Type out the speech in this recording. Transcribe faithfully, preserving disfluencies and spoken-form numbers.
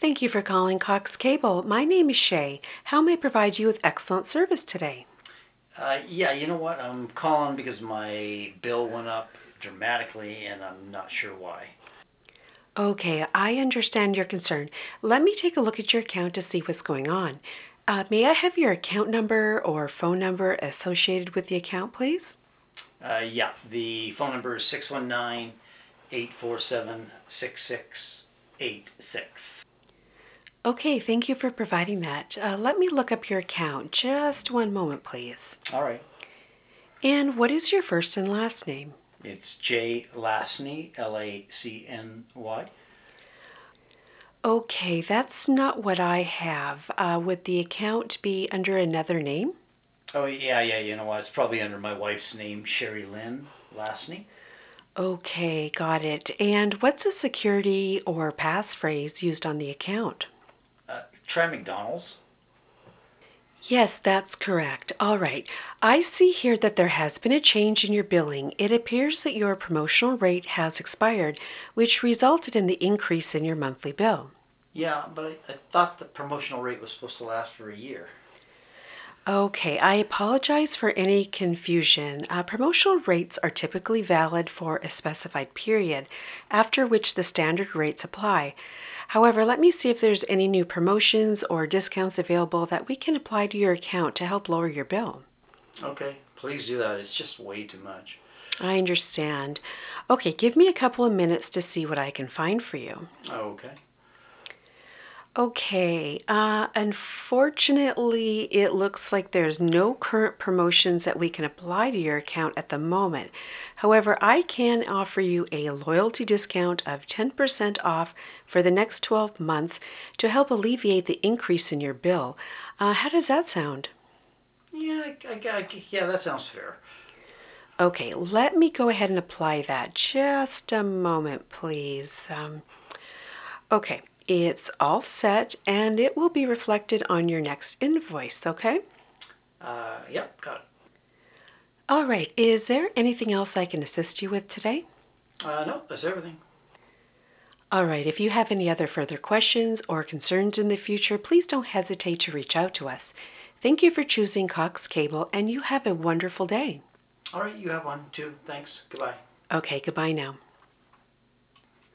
Thank you for calling Cox Cable. My name is Shay. How may I provide you with excellent service today? Uh, yeah, you know what? I'm calling because my bill went up dramatically and I'm not sure why. Okay, I understand your concern. Let me take a look at your account to see what's going on. Uh, may I have your account number or phone number associated with the account, please? Uh, yeah, the phone number is six one nine, eight four seven, six six eight six. Okay, thank you for providing that. Uh, let me look up your account. Just one moment, please. All right. And what is your first and last name? It's Jay Lacny, L A C N Y. Okay, that's not what I have. Uh, would the account be under another name? Oh, yeah, yeah, you know what? It's probably under my wife's name, Sherry Lynn Lacny. Okay, got it. And what's a security or passphrase used on the account? Uh, try McDonald's. Yes, that's correct. All right. I see here that there has been a change in your billing. It appears that your promotional rate has expired, which resulted in the increase in your monthly bill. Yeah, but I, I thought the promotional rate was supposed to last for a year. Okay, I apologize for any confusion. Uh, promotional rates are typically valid for a specified period, after which the standard rates apply. However, let me see if there's any new promotions or discounts available that we can apply to your account to help lower your bill. Okay, please do that. It's just way too much. I understand. Okay, give me a couple of minutes to see what I can find for you. Okay. Okay, uh, unfortunately, it looks like there's no current promotions that we can apply to your account at the moment. However, I can offer you a loyalty discount of ten percent off for the next twelve months to help alleviate the increase in your bill. Uh, how does that sound? Yeah, I, I, I, yeah, that sounds fair. Okay, let me go ahead and apply that. Just a moment, please. Um, okay, it's all set and it will be reflected on your next invoice, okay? Uh, yep, got it. All right, is there anything else I can assist you with today? Uh, no, that's everything. All right, if you have any other further questions or concerns in the future, please don't hesitate to reach out to us. Thank you for choosing Cox Cable, and you have a wonderful day. All right, you have one too. Thanks. Goodbye. Okay, goodbye now.